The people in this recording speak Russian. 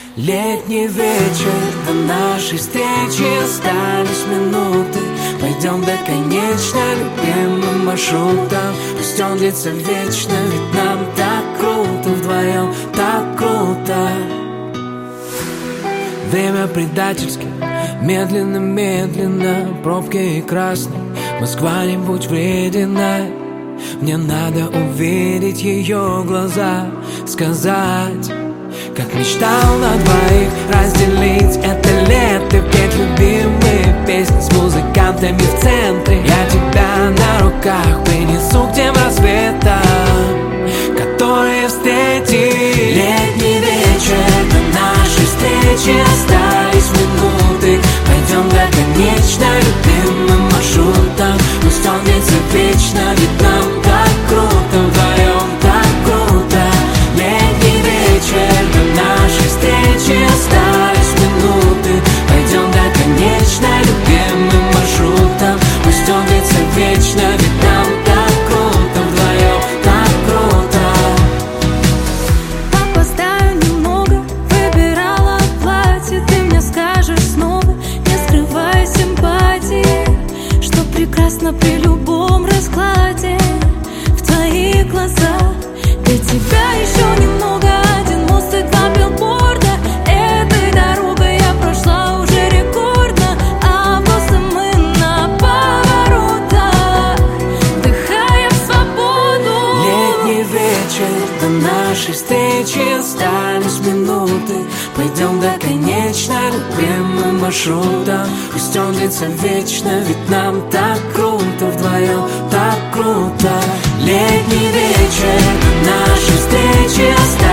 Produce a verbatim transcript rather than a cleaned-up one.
Летний вечер, до нашей встречи остались минуты. Пойдем до конечной любимым маршрутом. Пусть он длится вечно, ведь нам так круто вдвоем, так круто. Время предательски, медленно-медленно. Пробки и красный, Москва не будь вредена. Мне надо увидеть ее глаза, сказать, как мечтал на двоих разделить это лето, петь любимые песни с музыкантами в центре. Я тебя на руках принесу к тем рассветам, которые встретили. Летний вечер, до нашей встречи остались минуты. Пойдем до конечной любимым маршрутом. Пусть он длится вечно, ведь нам так круто вдвоем, так круто. Летний вечер, до нашей встречи остались минуты. Пойдем до конечной любимым маршрутом. Пусть он длится вечно, ведь нам так круто вдвоем, так круто. Опоздаю немного, выбирала платье. Ты мне скажешь снова, не скрывай симпатии, что прекрасно при любом раскладе. В твоих глазах для тебя еще немного. Один мост и два билборда. Этой дорогой я прошла уже рекордно. А просто мы на поворотах, вдыхая в свободу. Летний вечер, до нашей встречи остались минуты. Пойдем до конечной любимым маршрутом. Пусть он длится вечно, ведь нам так круто вдвоем, так круто. Летний вечер, до нашей встречи остались